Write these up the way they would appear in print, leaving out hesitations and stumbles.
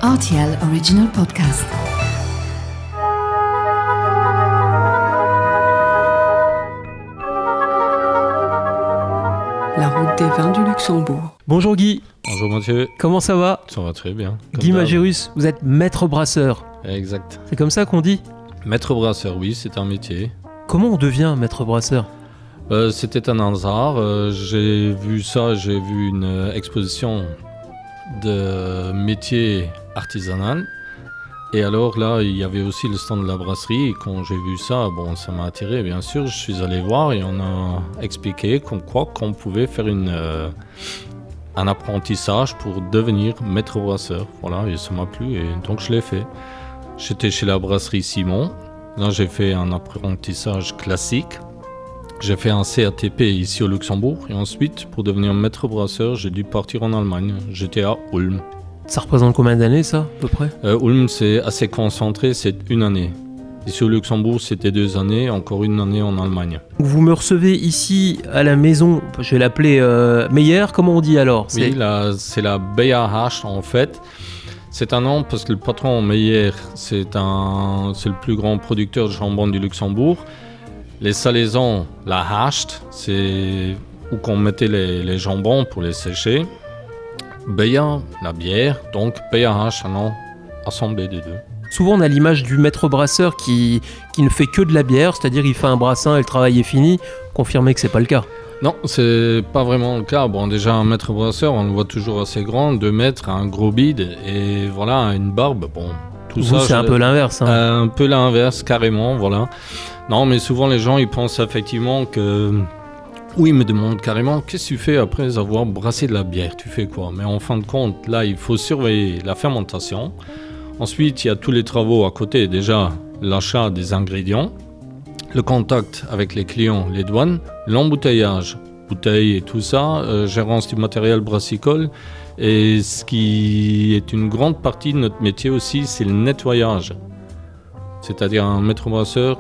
RTL Original Podcast. La route des vins du Luxembourg. Bonjour Guy. Bonjour Mathieu. Comment ça va ? Ça va très bien. Guy Magérus, vous êtes maître brasseur. Exact. C'est comme ça qu'on dit ? Maître brasseur, oui, c'est un métier. Comment on devient maître brasseur ? C'était un hasard. J'ai vu une exposition de métiers artisanal. Et alors là, il y avait aussi le stand de la brasserie. Et quand j'ai vu ça, ça m'a attiré, bien sûr. Je suis allé voir et on a expliqué qu'on pouvait faire un apprentissage pour devenir maître brasseur. Voilà, et ça m'a plu et donc je l'ai fait. J'étais chez la brasserie Simon. Là, j'ai fait un apprentissage classique. J'ai fait un CATP ici au Luxembourg. Et ensuite, pour devenir maître brasseur, j'ai dû partir en Allemagne. J'étais à Ulm. Ça représente combien d'années, ça, à peu près ? Ulm, c'est assez concentré, c'est une année. Ici au Luxembourg, c'était 2 années, encore une année en Allemagne. Vous me recevez ici à la maison, je vais l'appeler Meyer, comment on dit alors ? Oui, c'est la BAH en fait. C'est un nom parce que le patron Meyer, c'est le plus grand producteur de jambon du Luxembourg. Les salaisons, la Hacht, c'est où qu'on mettait les jambons pour les sécher. Beia, la bière, donc BAH, un nom assemblé des deux. Souvent on a l'image du maître brasseur qui ne fait que de la bière, c'est-à-dire il fait un brassin et le travail est fini. Confirmez que c'est pas le cas. Non, c'est pas vraiment le cas. Déjà un maître brasseur, on le voit toujours assez grand, 2 mètres, un gros bide et voilà, une barbe. Tout vous, ça, c'est un peu l'inverse. Un peu l'inverse, carrément, voilà. Non, mais souvent les gens ils pensent effectivement que... Oui, ils me demandent carrément, qu'est-ce que tu fais après avoir brassé de la bière ? Tu fais quoi ? Mais en fin de compte, là, il faut surveiller la fermentation. Ensuite, il y a tous les travaux à côté. Déjà, l'achat des ingrédients, le contact avec les clients, les douanes, l'embouteillage, bouteilles et tout ça, gérance du matériel brassicole. Et ce qui est une grande partie de notre métier aussi, c'est le nettoyage. C'est-à-dire un maître brasseur,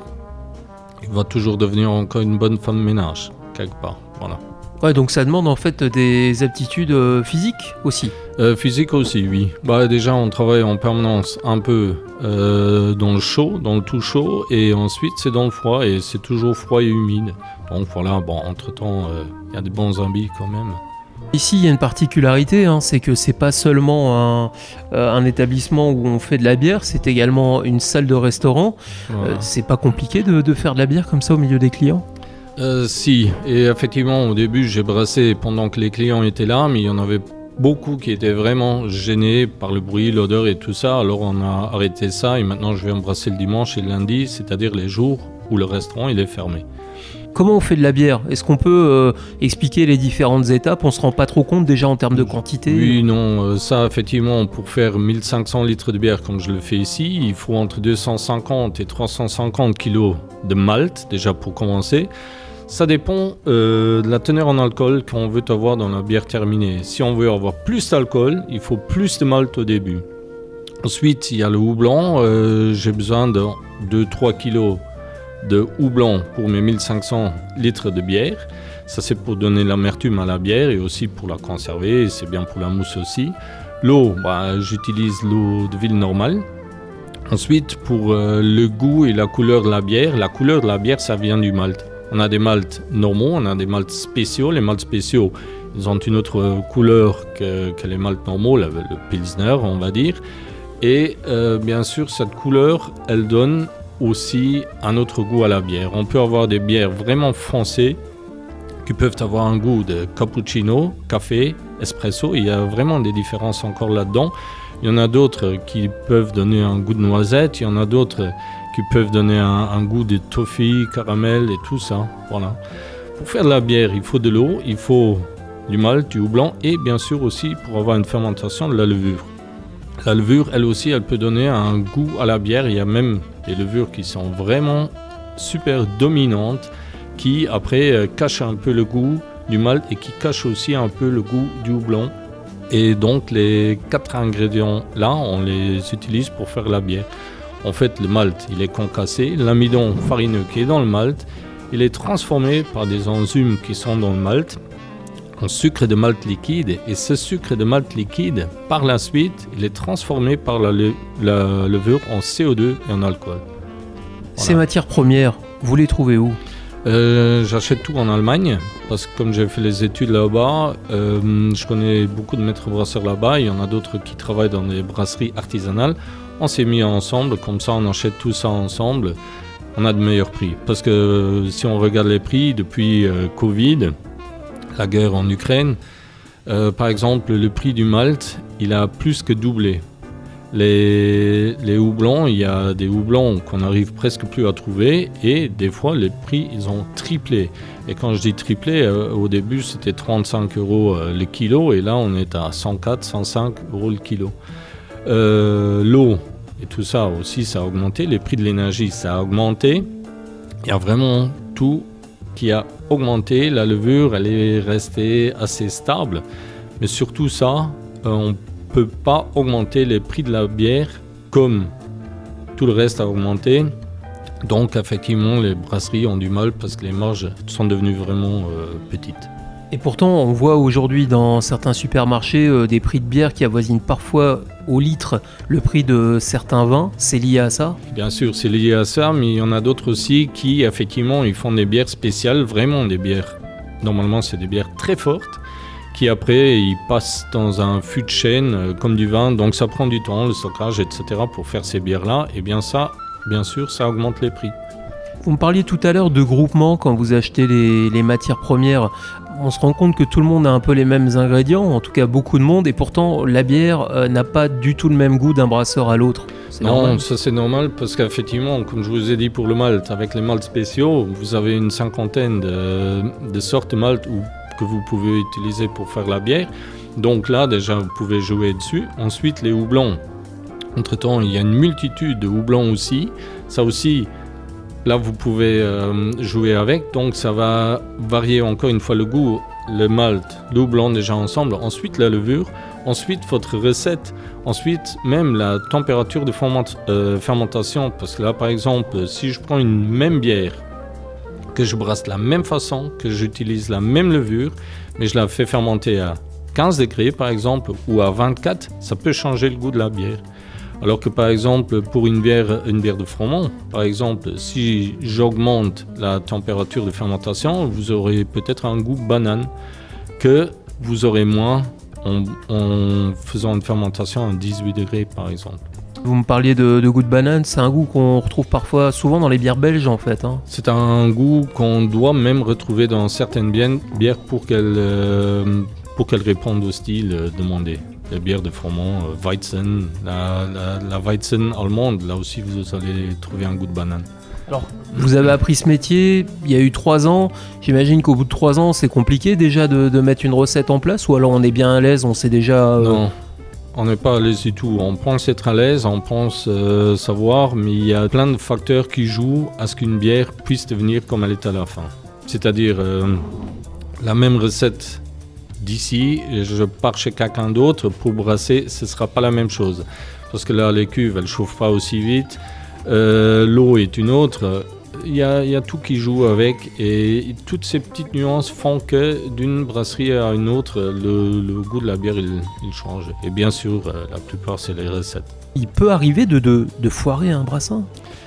il va toujours devenir encore une bonne femme de ménage. Quelque part, voilà. Ouais, donc ça demande en fait des aptitudes physiques aussi. Physique aussi, oui. Déjà, on travaille en permanence un peu dans le chaud, dans le tout chaud, et ensuite c'est dans le froid, et c'est toujours froid et humide. Donc voilà, entre-temps, il y a des bons habits quand même. Ici, il y a une particularité, c'est que c'est pas seulement un établissement où on fait de la bière, c'est également une salle de restaurant. Voilà. C'est pas compliqué de faire de la bière comme ça au milieu des clients ? Si, et effectivement au début j'ai brassé pendant que les clients étaient là, mais il y en avait beaucoup qui étaient vraiment gênés par le bruit, l'odeur et tout ça, alors on a arrêté ça et maintenant je viens brasser le dimanche et le lundi, c'est-à-dire les jours où le restaurant il est fermé. Comment on fait de la bière ? Est-ce qu'on peut expliquer les différentes étapes ? On se rend pas trop compte déjà en termes de quantité ? Oui, non, ça effectivement pour faire 1500 litres de bière comme je le fais ici, il faut entre 250 et 350 kilos de malt déjà pour commencer. Ça dépend de la teneur en alcool qu'on veut avoir dans la bière terminée. Si on veut avoir plus d'alcool, il faut plus de malt au début. Ensuite, il y a le houblon. J'ai besoin de 2-3 kilos de houblon pour mes 1500 litres de bière. Ça, c'est pour donner l'amertume à la bière et aussi pour la conserver. Et c'est bien pour la mousse aussi. L'eau, j'utilise l'eau de ville normale. Ensuite, pour le goût et la couleur de la bière, ça vient du malt. On a des malts normaux, on a des malts spéciaux. Les malts spéciaux, ils ont une autre couleur que les malts normaux, le pilsner, on va dire. Et bien sûr, cette couleur, elle donne aussi un autre goût à la bière. On peut avoir des bières vraiment foncées qui peuvent avoir un goût de cappuccino, café, espresso. Il y a vraiment des différences encore là-dedans. Il y en a d'autres qui peuvent donner un goût de noisette. Il y en a d'autres qui peuvent donner un goût de toffee, caramel et tout ça. Voilà. Pour faire de la bière, il faut de l'eau, il faut du malt, du houblon et bien sûr aussi pour avoir une fermentation de la levure. La levure, elle aussi, elle peut donner un goût à la bière. Il y a même des levures qui sont vraiment super dominantes qui après cachent un peu le goût du malt et qui cachent aussi un peu le goût du houblon. Et donc les 4 ingrédients là, on les utilise pour faire la bière. En fait, le malt, il est concassé, l'amidon farineux qui est dans le malt, il est transformé par des enzymes qui sont dans le malt. en sucre de malt liquide. Et ce sucre de malt liquide, par la suite, il est transformé par la levure en CO2 et en alcool. Voilà. Ces matières premières, vous les trouvez où ? J'achète tout en Allemagne parce que comme j'ai fait les études là-bas, je connais beaucoup de maîtres brasseurs là-bas. Il y en a d'autres qui travaillent dans des brasseries artisanales. On s'est mis ensemble, comme ça on achète tout ça ensemble. On a de meilleurs prix. Parce que si on regarde les prix depuis Covid, la guerre en Ukraine, par exemple le prix du malt, il a plus que doublé. Les houblons, il y a des houblons qu'on n'arrive presque plus à trouver et des fois les prix ils ont triplé. Et quand je dis triplé, au début c'était 35 € le kilo et là on est à 104, 105 € le kilo. L'eau et tout ça aussi ça a augmenté, les prix de l'énergie ça a augmenté. Il y a vraiment tout qui a augmenté, la levure elle est restée assez stable. Mais surtout ça, on peut pas augmenter les prix de la bière comme tout le reste a augmenté. Donc effectivement les brasseries ont du mal parce que les marges sont devenues vraiment petites. Et pourtant on voit aujourd'hui dans certains supermarchés des prix de bière qui avoisinent parfois au litre le prix de certains vins. C'est lié à ça ? Bien sûr c'est lié à ça, mais il y en a d'autres aussi qui effectivement ils font des bières spéciales, vraiment des bières. Normalement c'est des bières très fortes qui après ils passent dans un fût de chêne comme du vin, donc ça prend du temps, le stockage, etc. pour faire ces bières-là, et bien ça, bien sûr, ça augmente les prix. Vous me parliez tout à l'heure de groupement quand vous achetez les matières premières. On se rend compte que tout le monde a un peu les mêmes ingrédients, en tout cas beaucoup de monde, et pourtant la bière n'a pas du tout le même goût d'un brasseur à l'autre. Non, normal. Ça c'est normal parce qu'effectivement, comme je vous ai dit pour le malt, avec les malts spéciaux, vous avez une cinquantaine de sortes de malt que vous pouvez utiliser pour faire la bière. Donc là, déjà, vous pouvez jouer dessus. Ensuite, les houblons. Entre-temps, il y a une multitude de houblons aussi. Ça aussi, là, vous pouvez jouer avec. Donc, ça va varier encore une fois le goût, le malt, le houblon déjà ensemble. Ensuite, la levure. Ensuite, votre recette. Ensuite, même la température de fermentation. Parce que là, par exemple, si je prends une même bière, que je brasse de la même façon, que j'utilise la même levure, mais je la fais fermenter à 15 degrés par exemple, ou à 24, ça peut changer le goût de la bière. Alors que par exemple, pour une bière de Fromont, par exemple, si j'augmente la température de fermentation, vous aurez peut-être un goût banane que vous aurez moins en faisant une fermentation à 18 degrés par exemple. Vous me parliez de goût de banane, c'est un goût qu'on retrouve parfois souvent dans les bières belges en fait. Hein. C'est un goût qu'on doit même retrouver dans certaines bières pour qu'elles répondent au style demandé. Les bières de Fromont, Weizen, la Weizen allemande, là aussi vous allez trouver un goût de banane. Alors, vous avez appris ce métier, il y a eu 3 ans, j'imagine qu'au bout de 3 ans c'est compliqué déjà de mettre une recette en place, ou alors on est bien à l'aise, on sait déjà... Non. On n'est pas à l'aise du tout. On pense être à l'aise, on pense savoir, mais il y a plein de facteurs qui jouent à ce qu'une bière puisse devenir comme elle est à la fin. C'est-à-dire la même recette d'ici, je pars chez quelqu'un d'autre pour brasser, ce ne sera pas la même chose. Parce que là, les cuves, elles ne chauffent pas aussi vite. L'eau est une autre. Il y a tout qui joue avec et toutes ces petites nuances font que d'une brasserie à une autre, le goût de la bière il change. Et bien sûr, la plupart c'est les recettes. Il peut arriver de foirer un brassin ?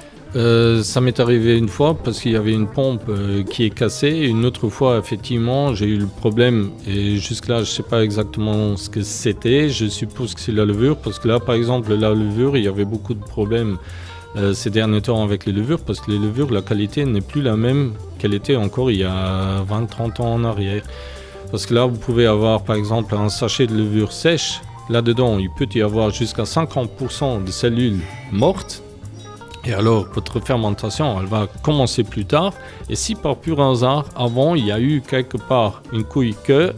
Ça m'est arrivé une fois parce qu'il y avait une pompe qui est cassée. Une autre fois, effectivement, j'ai eu le problème et jusque-là, je ne sais pas exactement ce que c'était. Je suppose que c'est la levure parce que là, par exemple, la levure, il y avait beaucoup de problèmes ces derniers temps avec les levures parce que les levures, la qualité n'est plus la même qu'elle était encore il y a 20-30 ans en arrière. Parce que là, vous pouvez avoir par exemple un sachet de levure sèche. Là-dedans, il peut y avoir jusqu'à 50% de cellules mortes. Et alors, votre fermentation, elle va commencer plus tard. Et si par pur hasard, avant, il y a eu quelque part une couille que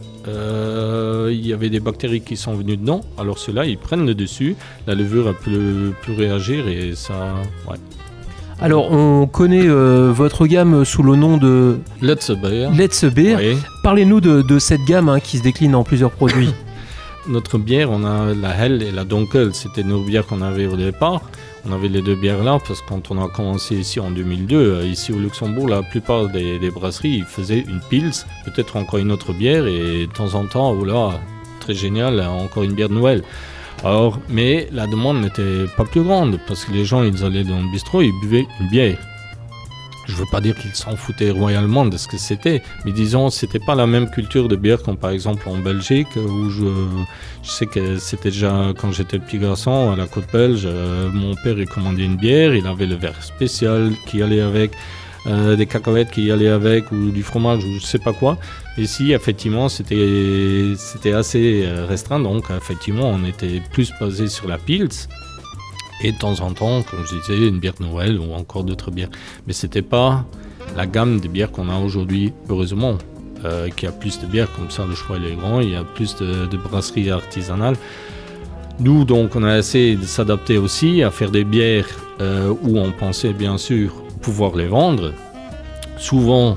il y avait des bactéries qui sont venues dedans, alors ceux-là, ils prennent le dessus. La levure, elle peut plus réagir et ça... Ouais. Alors, on connaît votre gamme sous le nom de... Let's Beer. Let's Beer. Oui. Parlez-nous de cette gamme qui se décline en plusieurs produits. notre bière, on a la Hell et la Dunkel, c'était nos bières qu'on avait au départ. On avait les deux bières là parce que quand on a commencé ici en 2002, ici au Luxembourg, la plupart des brasseries ils faisaient une Pils, peut-être encore une autre bière et de temps en temps, oh là, très génial, encore une bière de Noël. Alors, mais la demande n'était pas plus grande parce que les gens ils allaient dans le bistrot, ils buvaient une bière. Je ne veux pas dire qu'ils s'en foutaient royalement de ce que c'était, mais disons, c'était pas la même culture de bière comme par exemple en Belgique, où je sais que c'était déjà quand j'étais petit garçon à la côte belge, mon père il commandait une bière, il avait le verre spécial qui allait avec, des cacahuètes qui allaient avec, ou du fromage, ou je sais pas quoi. Ici, effectivement, c'était assez restreint, donc effectivement, on était plus basé sur la Pils. Et de temps en temps, comme je disais, une bière de Noël ou encore d'autres bières. Mais c'était pas la gamme de bières qu'on a aujourd'hui, heureusement, qu'il y a plus de bières, comme ça le choix il est grand, il y a plus de brasseries artisanales. Nous, donc, on a essayé de s'adapter aussi à faire des bières où on pensait bien sûr pouvoir les vendre. Souvent,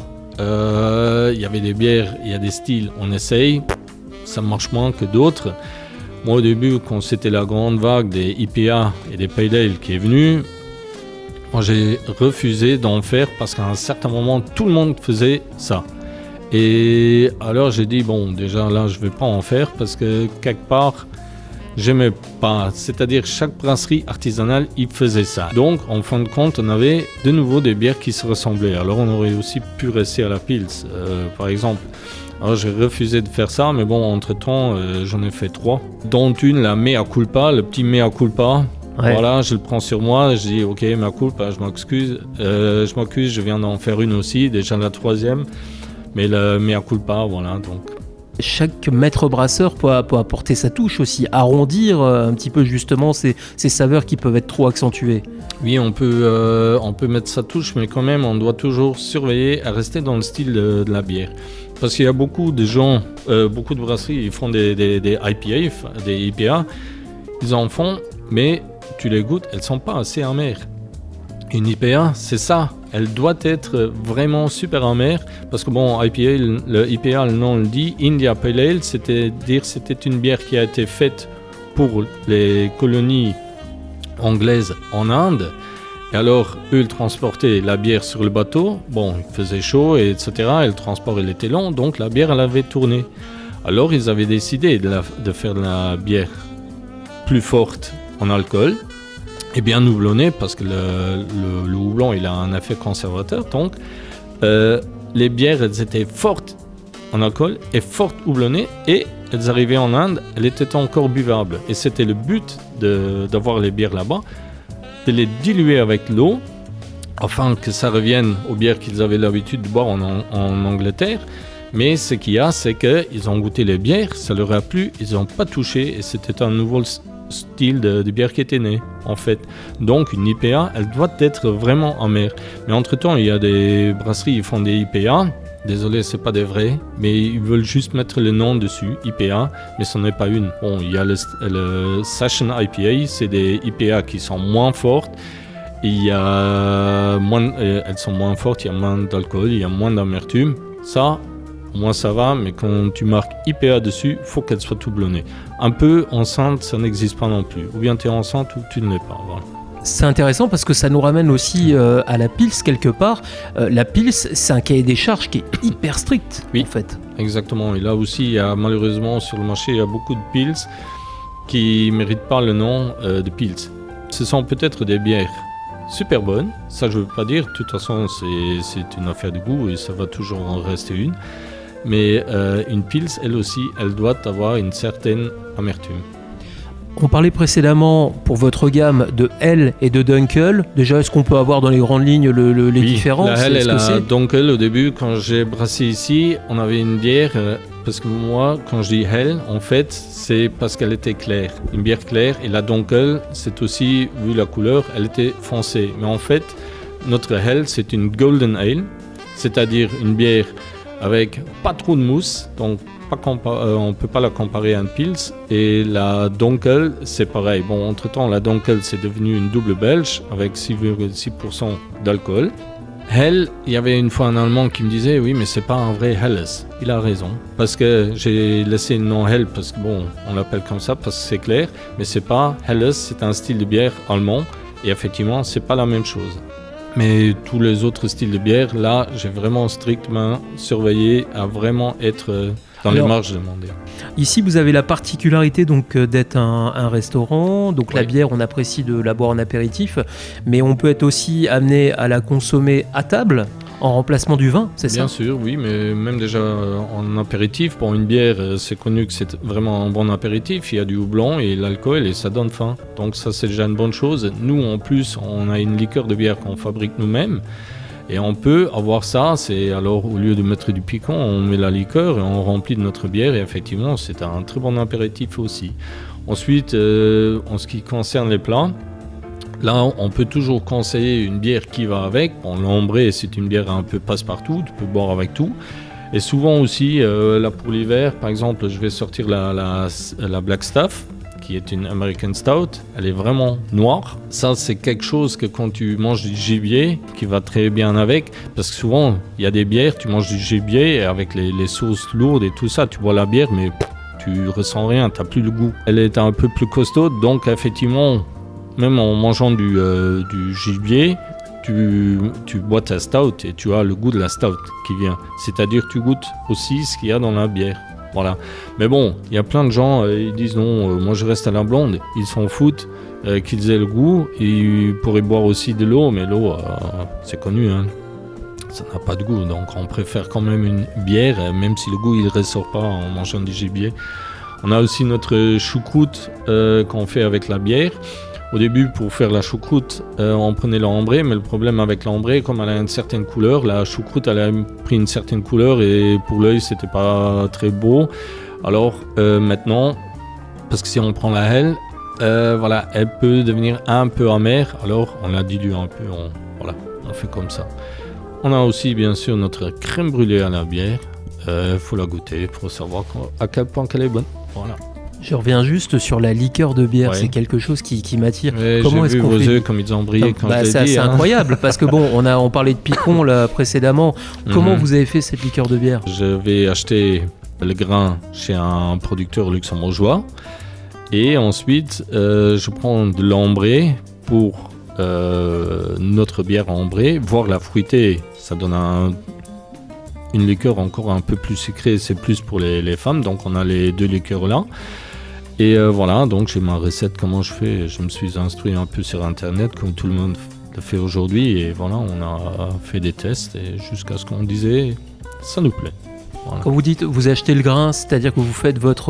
il y avait des bières, il y a des styles, on essaye, ça marche moins que d'autres. Moi, au début, quand c'était la grande vague des IPA et des Pale Ale qui est venue, moi, j'ai refusé d'en faire parce qu'à un certain moment, tout le monde faisait ça. Et alors, j'ai dit, bon, déjà là, je ne vais pas en faire parce que quelque part, j'aimais pas. C'est-à-dire, chaque brasserie artisanale, il faisait ça. Donc, en fin de compte, on avait de nouveau des bières qui se ressemblaient. Alors, on aurait aussi pu rester à la Pils, par exemple. Alors j'ai refusé de faire ça, mais bon, entre-temps, j'en ai fait 3. Dont une, la mea culpa, le petit mea culpa. Ouais. Voilà, je le prends sur moi, je dis ok, mea culpa, je m'excuse, je viens d'en faire une aussi, déjà la 3e. Mais le mea culpa, voilà, donc... Chaque maître brasseur peut apporter sa touche aussi, arrondir un petit peu justement ces saveurs qui peuvent être trop accentuées. Oui, on peut mettre sa touche, mais quand même, on doit toujours surveiller à rester dans le style de la bière. Parce qu'il y a beaucoup de gens, beaucoup de brasseries, ils font des IPA, des IPA, ils en font, mais tu les goûtes, elles ne sont pas assez amères. Une IPA, c'est ça, elle doit être vraiment super amère, parce que bon, le IPA, le nom le dit, India Pale Ale, c'était une bière qui a été faite pour les colonies anglaises en Inde. Et alors, eux, ils transportaient la bière sur le bateau. Bon, il faisait chaud, etc. Et le transport, il était long, donc la bière, elle avait tourné. Alors, ils avaient décidé de faire de la bière plus forte en alcool et bien houblonnée, parce que le houblon, il a un effet conservateur. Donc, les bières, elles étaient fortes en alcool et fortes houblonnées. Et elles arrivaient en Inde, elles étaient encore buvables. Et c'était le but d'avoir les bières là-bas, de les diluer avec l'eau afin que ça revienne aux bières qu'ils avaient l'habitude de boire en Angleterre. Mais ce qu'il y a, c'est qu'ils ont goûté les bières, ça leur a plu, ils n'ont pas touché et c'était un nouveau style de bière qui était né en fait. Donc une IPA, elle doit être vraiment amère. Mais entre-temps, il y a des brasseries qui font des IPA. Désolé, c'est pas des vrais, mais ils veulent juste mettre le nom dessus, IPA, mais ce n'est pas une. Bon, il y a le Session IPA, c'est des IPA qui sont moins fortes. Il y a elles sont moins fortes, il y a moins d'alcool, il y a moins d'amertume. Ça, au moins ça va, mais quand tu marques IPA dessus, il faut qu'elle soit tout houblonnée. Un peu enceinte, ça n'existe pas non plus. Ou bien tu es enceinte ou tu ne l'es pas. Voilà. C'est intéressant parce que ça nous ramène aussi à la Pils quelque part. La Pils, c'est un cahier des charges qui est hyper strict, oui, en fait. Exactement. Et là aussi, il y a, malheureusement, sur le marché, il y a beaucoup de Pils qui ne méritent pas le nom de Pils. Ce sont peut-être des bières super bonnes. Ça, je ne veux pas dire. De toute façon, c'est une affaire de goût et ça va toujours en rester une. Mais une Pils, elle aussi, elle doit avoir une certaine amertume. On parlait précédemment pour votre gamme de Hell et de Dunkel. Déjà, est-ce qu'on peut avoir dans les grandes lignes les différences? La Hell et la Dunkel, au début, quand j'ai brassé ici, on avait une bière, parce que moi, quand je dis Hell, en fait, c'est parce qu'elle était claire, une bière claire. Et la Dunkel, c'est aussi, vu la couleur, elle était foncée. Mais en fait, notre Hell, c'est une Golden Ale, c'est-à-dire une bière avec pas trop de mousse, donc on ne peut pas la comparer à une Pils. Et la Dunkel, c'est pareil. Bon, entre-temps, la Dunkel, c'est devenu une double belge avec 6,6% d'alcool. Hell, il y avait une fois un Allemand qui me disait oui mais c'est pas un vrai Helles. Il a raison parce que j'ai laissé le nom Hell parce que bon on l'appelle comme ça parce que c'est clair, mais c'est pas Helles, c'est un style de bière allemand et effectivement c'est pas la même chose. Mais tous les autres styles de bière, là j'ai vraiment strictement surveillé à vraiment être dans les marges demandées. Ici, vous avez la particularité donc d'être un restaurant. Donc la bière, on apprécie de la boire en apéritif, mais on peut être aussi amené à la consommer à table en remplacement du vin, c'est ça ? Bien sûr, oui, mais même déjà en apéritif, pour une bière, c'est connu que c'est vraiment un bon apéritif. Il y a du houblon et l'alcool et ça donne faim. Donc ça, c'est déjà une bonne chose. Nous, en plus, on a une liqueur de bière qu'on fabrique nous-mêmes. Et on peut avoir ça, c'est alors au lieu de mettre du piquant, on met la liqueur et on remplit de notre bière et effectivement c'est un très bon apéritif aussi. Ensuite, en ce qui concerne les plats, là on peut toujours conseiller une bière qui va avec. Bon, l'ambré c'est une bière un peu passe-partout, tu peux boire avec tout. Et souvent aussi, là pour l'hiver, par exemple, je vais sortir la Black Stuff, qui est une American Stout, elle est vraiment noire. Ça, c'est quelque chose que quand tu manges du gibier, qui va très bien avec, parce que souvent, il y a des bières, tu manges du gibier avec les sauces lourdes et tout ça, tu bois la bière, mais tu ressens rien, tu n'as plus le goût. Elle est un peu plus costaud, donc effectivement, même en mangeant du gibier, tu bois ta stout et tu as le goût de la stout qui vient. C'est-à-dire tu goûtes aussi ce qu'il y a dans la bière. Voilà. Mais bon, il y a plein de gens, ils disent non, moi je reste à la blonde. Ils s'en foutent qu'ils aient le goût. Ils pourraient boire aussi de l'eau, mais l'eau, c'est connu, hein. Ça n'a pas de goût. Donc on préfère quand même une bière, même si le goût il ne ressort pas en mangeant du gibier. On a aussi notre choucroute qu'on fait avec la bière. Au début, pour faire la choucroute, on prenait l'ambré, mais le problème avec l'ambré, comme elle a une certaine couleur, la choucroute elle a pris une certaine couleur et pour l'œil, c'était pas très beau. Alors maintenant, parce que si on prend la helle, voilà, elle peut devenir un peu amère. Alors on la dilue un peu, on fait comme ça. On a aussi bien sûr notre crème brûlée à la bière. Faut la goûter pour savoir à quel point elle est bonne. Voilà. Je reviens juste sur la liqueur de bière, c'est quelque chose qui m'attire. Ouais, comment est-ce qu'on fait ? J'ai vu vos yeux comme ils ont brillé quand je l'ai dit. C'est incroyable, parce que bon, on parlait de picon là précédemment. Comment vous avez fait cette liqueur de bière ? Je vais acheter le grain chez un producteur luxembourgeois et ensuite je prends de l'ambré pour notre bière ambrée, voire la fruitée. Ça donne une liqueur encore un peu plus sucrée, c'est plus pour les femmes, donc on a les deux liqueurs là. Et voilà, donc j'ai ma recette, comment je fais. Je me suis instruit un peu sur internet, comme tout le monde le fait aujourd'hui. Et voilà, on a fait des tests et jusqu'à ce qu'on disait, ça nous plaît. Voilà. Quand vous dites vous achetez le grain, c'est-à-dire que vous faites votre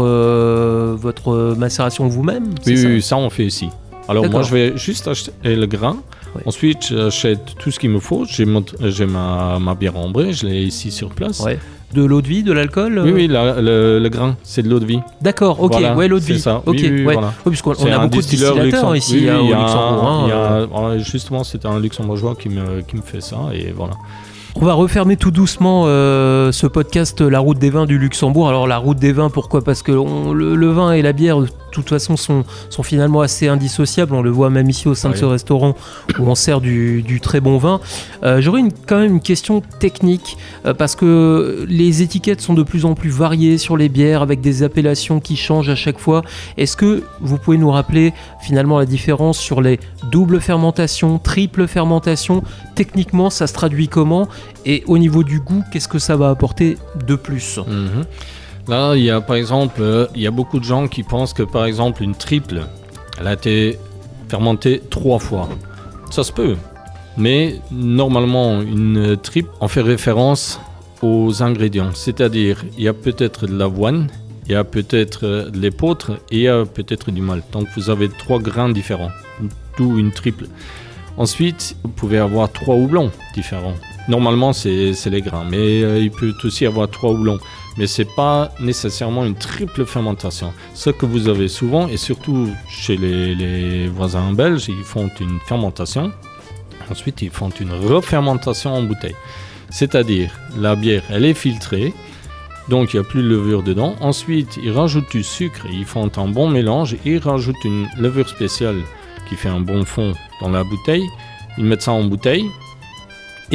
macération vous-même ? Oui, ça on fait ici. Alors moi je vais juste acheter le grain. Oui. Ensuite j'achète tout ce qu'il me faut. J'ai ma bière ambrée, je l'ai ici sur place. Ouais. De l'eau de vie, de l'alcool ? Oui, le grain, c'est de l'eau de vie. D'accord, ok, voilà, ouais, l'eau de vie. C'est ça. Ok, oui, ouais. Voilà. Oui, puisqu'on a beaucoup de distillateurs ici au Luxembourg. Justement, c'est un luxembourgeois qui me fait ça, et voilà. On va refermer tout doucement ce podcast La Route des Vins du Luxembourg. Alors la Route des Vins, pourquoi ? Parce que le vin et la bière, de toute façon, sont finalement assez indissociables. On le voit même ici au sein de ce restaurant où on sert du très bon vin. J'aurais quand même une question technique parce que les étiquettes sont de plus en plus variées sur les bières avec des appellations qui changent à chaque fois. Est-ce que vous pouvez nous rappeler finalement la différence sur les doubles fermentations, triples fermentations ? Techniquement, ça se traduit comment ? Et au niveau du goût, qu'est-ce que ça va apporter de plus ? Là, il y a par exemple, beaucoup de gens qui pensent que par exemple une triple, elle a été fermentée 3 fois. Ça se peut, mais normalement une triple, on fait référence aux ingrédients. C'est-à-dire, il y a peut-être de l'avoine, il y a peut-être de l'épeautre et il y a peut-être du malt. Donc vous avez 3 grains différents, d'où une triple. Ensuite, vous pouvez avoir 3 houblons différents. Normalement, c'est les grains, mais il peut aussi avoir 3 houblons. Mais ce n'est pas nécessairement une triple fermentation. Ce que vous avez souvent, et surtout chez les voisins belges, ils font une fermentation. Ensuite, ils font une refermentation en bouteille. C'est-à-dire, la bière, elle est filtrée, donc il n'y a plus de levure dedans. Ensuite, ils rajoutent du sucre, ils font un bon mélange, et ils rajoutent une levure spéciale qui fait un bon fond dans la bouteille. Ils mettent ça en bouteille. Et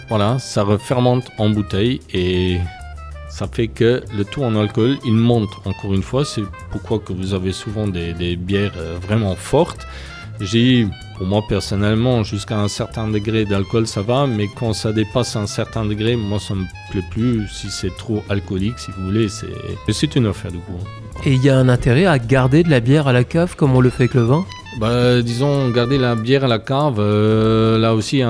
voilà, ça refermente en bouteille et ça fait que le taux en alcool, il monte encore une fois. C'est pourquoi que vous avez souvent des bières vraiment fortes. J'ai, pour moi personnellement, jusqu'à un certain degré d'alcool, ça va, mais quand ça dépasse un certain degré, moi ça me plaît plus. Si c'est trop alcoolique, si vous voulez, c'est une affaire de goût. Et il y a un intérêt à garder de la bière à la cave comme on le fait avec le vin ? Disons, garder la bière à la cave, là aussi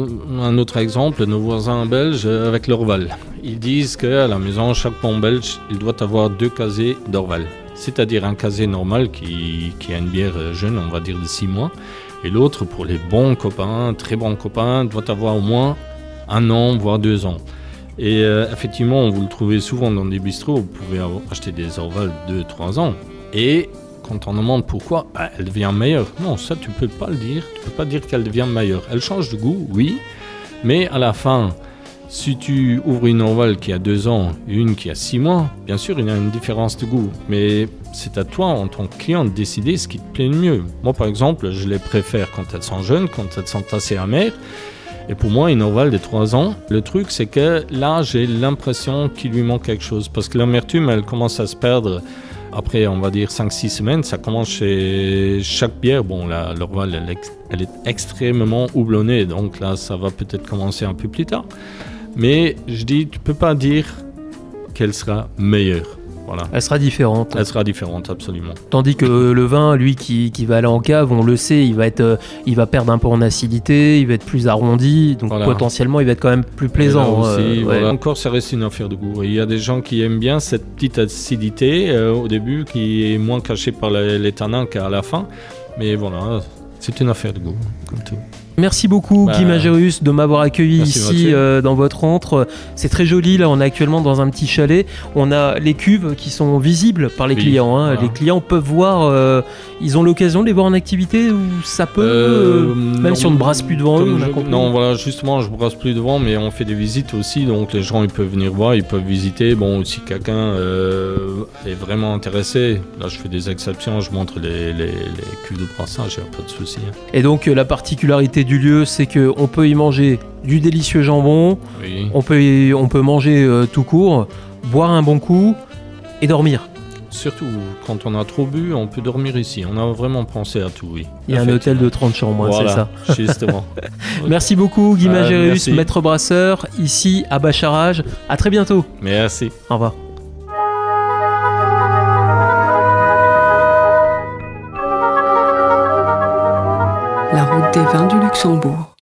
un autre exemple, nos voisins belges avec l'Orval. Ils disent qu'à la maison, chaque pont belge, il doit avoir 2 casiers d'Orval. C'est-à-dire un casier normal qui a une bière jeune, on va dire de 6 mois. Et l'autre, pour les bons copains, très bons copains, doit avoir au moins 1 an, voire 2 ans. Et effectivement, vous le trouvez souvent dans des bistrots, vous pouvez acheter des Orval 2-3 ans. Et quand on demande pourquoi, elle devient meilleure. Non, ça tu peux pas le dire. Tu peux pas dire qu'elle devient meilleure. Elle change de goût, oui. Mais à la fin, si tu ouvres une Orval qui a 2 ans et une qui a 6 mois, bien sûr, il y a une différence de goût. Mais c'est à toi, en tant que client, de décider ce qui te plaît le mieux. Moi, par exemple, je les préfère quand elles sont jeunes, quand elles sont assez amères. Et pour moi, une Orval de 3 ans, le truc, c'est que là, j'ai l'impression qu'il lui manque quelque chose. Parce que l'amertume, elle commence à se perdre après, on va dire 5-6 semaines. Ça commence chez chaque bière. Bon, l'Orval, elle est extrêmement houblonnée. Donc là, ça va peut-être commencer un peu plus tard. Mais je dis, tu peux pas dire qu'elle sera meilleure. Voilà. Elle sera différente. Elle sera différente, absolument. Tandis que le vin, lui, qui va aller en cave, on le sait, il va perdre un peu en acidité, il va être plus arrondi, donc voilà. Potentiellement, il va être quand même plus plaisant. Aussi, voilà. Encore, ça reste une affaire de goût. Il y a des gens qui aiment bien cette petite acidité au début, qui est moins cachée par les tanins qu'à la fin. Mais voilà, c'est une affaire de goût, comme tout. Merci beaucoup Guy Magérus de m'avoir accueilli ici dans votre antre. C'est très joli, là on est actuellement dans un petit chalet. On a les cuves qui sont visibles par les clients. Voilà. Les clients peuvent voir, ils ont l'occasion de les voir en activité ou ça peut, même si on ne brasse plus devant eux. Non, voilà, justement je brasse plus devant, mais on fait des visites aussi, donc les gens ils peuvent venir voir, ils peuvent visiter. Bon, si quelqu'un est vraiment intéressé, là je fais des exceptions, je montre les cuves de brassage, il n'y a pas de souci. Et donc la particularité du lieu, c'est qu'on peut y manger du délicieux jambon, on peut manger tout court, boire un bon coup et dormir. Surtout quand on a trop bu, on peut dormir ici. On a vraiment pensé à tout, oui. Il y a un hôtel de 30 chambres, voilà, c'est ça. Justement. Merci beaucoup Guy Magérus, maître brasseur, ici à Bacharach. À très bientôt. Merci. Au revoir. La route des vins du Luxembourg.